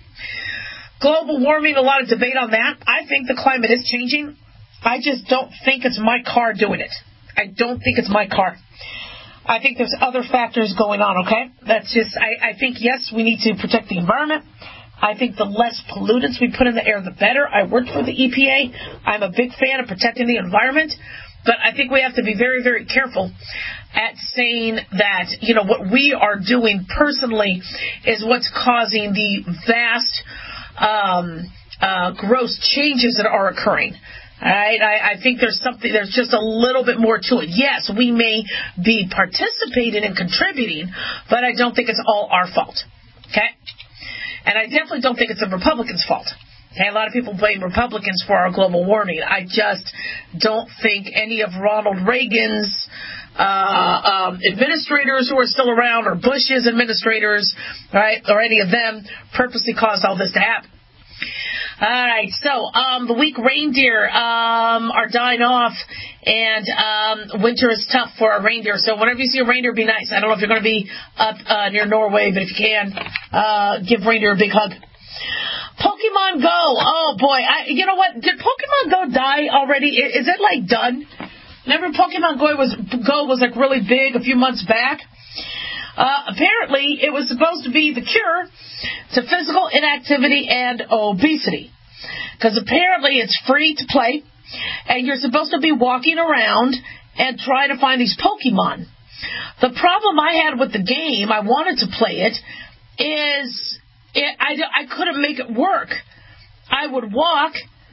Global warming, a lot of debate on that. I think the climate is changing. I just don't think it's my car doing it. I don't think it's my car. I think there's other factors going on, okay? That's just, I, I think, yes, we need to protect the environment. I think the less pollutants we put in the air, the better. I worked for the E P A. I'm a big fan of protecting the environment. But I think we have to be very, very careful at saying that, you know, what we are doing personally is what's causing the vast, um, uh, gross changes that are occurring. All right, I, I think there's something, there's just a little bit more to it. Yes, we may be participating and contributing, but I don't think it's all our fault. Okay? And I definitely don't think it's the Republicans' fault. Okay, a lot of people blame Republicans for our global warming. I just don't think any of Ronald Reagan's uh, um, administrators who are still around, or Bush's administrators, right, or any of them purposely caused all this to happen. All right, so um, the weak reindeer um, are dying off, and um, winter is tough for a reindeer. So whenever you see a reindeer, be nice. I don't know if you're going to be up uh, near Norway, but if you can, uh, give reindeer a big hug. Pokemon Go. Oh, boy. I, you know what? Did Pokemon Go die already? Is it, like, done? Remember Pokemon Go was, Go was like, really big a few months back? Uh, apparently, it was supposed to be the cure to physical inactivity and obesity. Because apparently it's free to play, and you're supposed to be walking around and trying to find these Pokemon. The problem I had with the game, I wanted to play it, is it, I, I couldn't make it work. I would walk,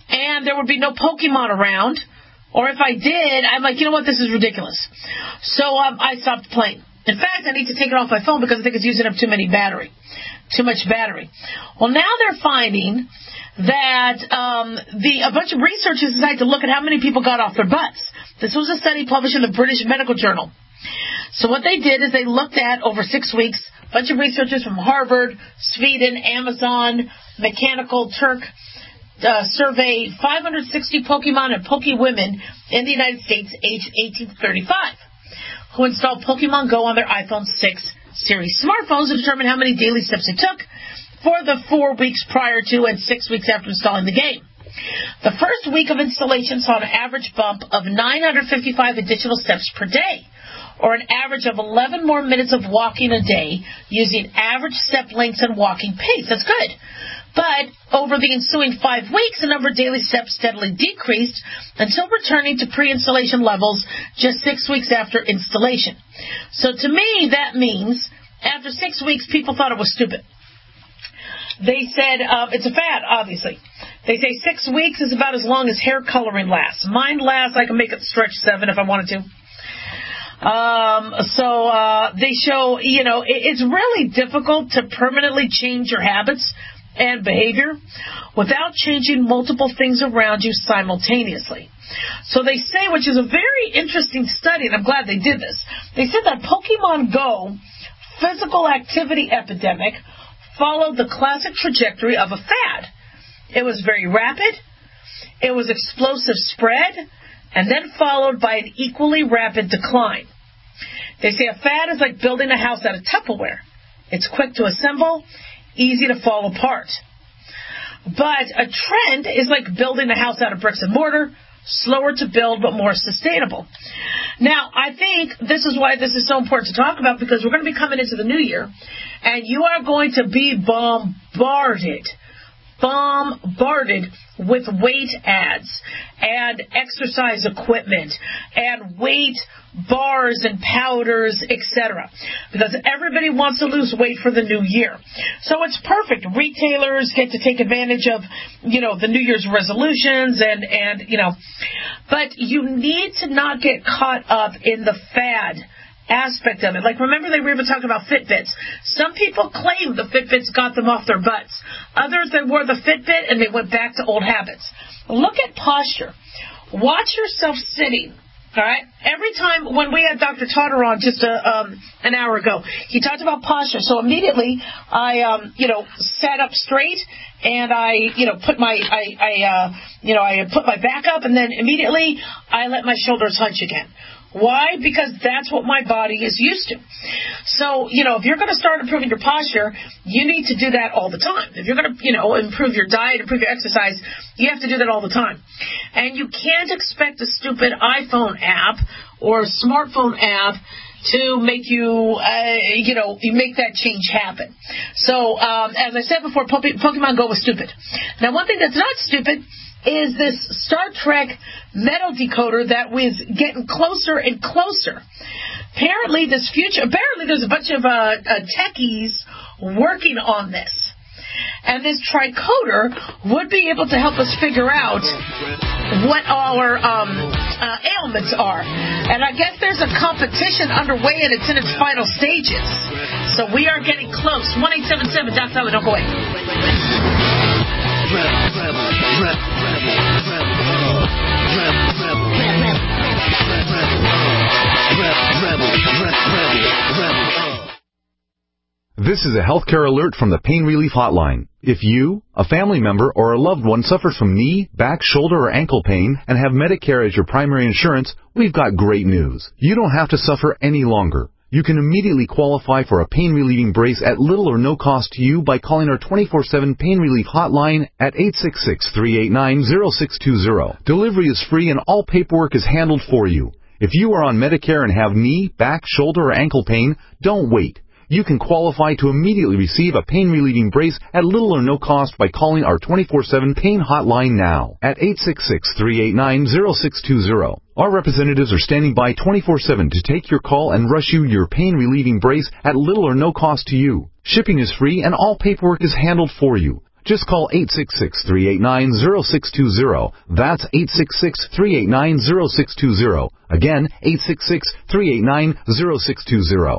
and there would be no Pokemon around. Or if I did, I'm like, you know what, this is ridiculous. So um, I stopped playing. In fact, I need to take it off my phone because I think it's using up too many battery, too much battery. Well, now they're finding that um, the a bunch of researchers decided to look at how many people got off their butts. This was a study published in the British Medical Journal. So what they did is they looked at, over six weeks, a bunch of researchers from Harvard, Sweden, Amazon, Mechanical Turk, uh, surveyed five hundred sixty Pokemon and Poke women in the United States aged eighteen to thirty-five who installed Pokemon Go on their iPhone six series smartphones to determine how many daily steps they took for the four weeks prior to and six weeks after installing the game. The first week of installation saw an average bump of nine hundred fifty-five additional steps per day, or an average of eleven more minutes of walking a day using average step lengths and walking pace. That's good. But over the ensuing five weeks, the number of daily steps steadily decreased until returning to pre-installation levels just six weeks after installation. So to me, that means after six weeks, people thought it was stupid. They said, uh, it's a fad, obviously. They say six weeks is about as long as hair coloring lasts. Mine lasts, I can make it stretch seven if I wanted to. Um, so uh, they show, you know, it, it's really difficult to permanently change your habits and behavior without changing multiple things around you simultaneously. So they say, which is a very interesting study, and I'm glad they did this, they said that Pokemon Go physical activity epidemic followed the classic trajectory of a fad. It was very rapid, it was explosive spread, and then followed by an equally rapid decline. They say a fad is like building a house out of Tupperware. It's quick to assemble, easy to fall apart. But a trend is like building a house out of bricks and mortar, slower to build but more sustainable. Now, I think this is why this is so important to talk about, because we're going to be coming into the new year, and you are going to be bombarded bombarded with weight ads and exercise equipment and weight bars and powders, et cetera, because everybody wants to lose weight for the new year. So it's perfect. Retailers get to take advantage of, you know, the New Year's resolutions and, and you know, but you need to not get caught up in the fad aspect of it. Like, remember they were even talking about Fitbits. Some people claim the Fitbits got them off their butts. Others, they wore the Fitbit and they went back to old habits. Look at posture. Watch yourself sitting. All right? Every time when we had Doctor Totter on just a, um, an hour ago, he talked about posture. So immediately I, um, you know, sat up straight and I, you know, put my, I, I, uh, you know, I put my back up, and then immediately I let my shoulders hunch again. Why? Because that's what my body is used to. So, you know, if you're going to start improving your posture, you need to do that all the time. If you're going to, you know, improve your diet, improve your exercise, you have to do that all the time. And you can't expect a stupid iPhone app or smartphone app to make you, uh, you know, you make that change happen. So, um, as I said before, Pokemon Go was stupid. Now, one thing that's not stupid is this Star Trek metal decoder that was getting closer and closer. Apparently, this future, apparently there's a bunch of uh, uh, techies working on this. And this tricoder would be able to help us figure out what our um, uh, ailments are. And I guess there's a competition underway, and it's in its final stages. So we are getting close. one eight seven seven, that's how we don't go away. This is a healthcare alert from the Pain Relief Hotline. If you, a family member, or a loved one suffers from knee, back, shoulder, or ankle pain and have Medicare as your primary insurance, we've got great news. You don't have to suffer any longer. You can immediately qualify for a pain-relieving brace at little or no cost to you by calling our twenty-four seven Pain Relief Hotline at eight six six, three eight nine, zero six two zero. Delivery is free and all paperwork is handled for you. If you are on Medicare and have knee, back, shoulder, or ankle pain, don't wait. You can qualify to immediately receive a pain-relieving brace at little or no cost by calling our twenty-four seven Pain Hotline now at eight six six, three eight nine, zero six two zero. Our representatives are standing by twenty-four seven to take your call and rush you your pain-relieving brace at little or no cost to you. Shipping is free and all paperwork is handled for you. Just call eight six six, three eight nine, zero six two zero. That's eight six six, three eight nine, zero six two zero. Again, eight six six, three eight nine, zero six two zero.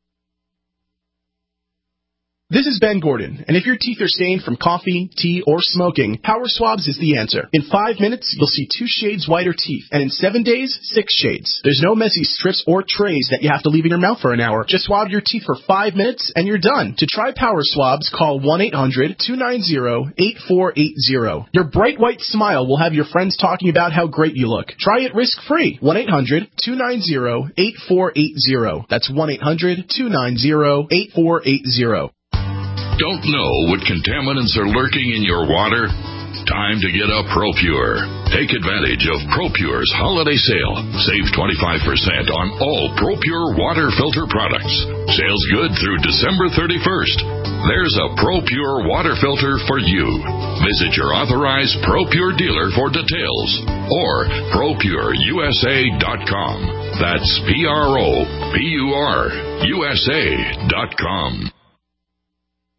This is Ben Gordon, and if your teeth are stained from coffee, tea, or smoking, Power Swabs is the answer. In five minutes, you'll see two shades whiter teeth, and in seven days, six shades. There's no messy strips or trays that you have to leave in your mouth for an hour. Just swab your teeth for five minutes, and you're done. To try Power Swabs, call one eight hundred, two nine zero, eight four eight zero. Your bright white smile will have your friends talking about how great you look. Try it risk-free. one eight hundred, two nine zero, eight four eight zero. That's one eight hundred, two nine zero, eight four eight zero. Don't know what contaminants are lurking in your water? Time to get a ProPure. Take advantage of ProPure's holiday sale. Save twenty-five percent on all ProPure water filter products. Sales good through December thirty-first. There's a ProPure water filter for you. Visit your authorized ProPure dealer for details or Pro Pure U S A dot com. That's P R O P U R U S A dot com.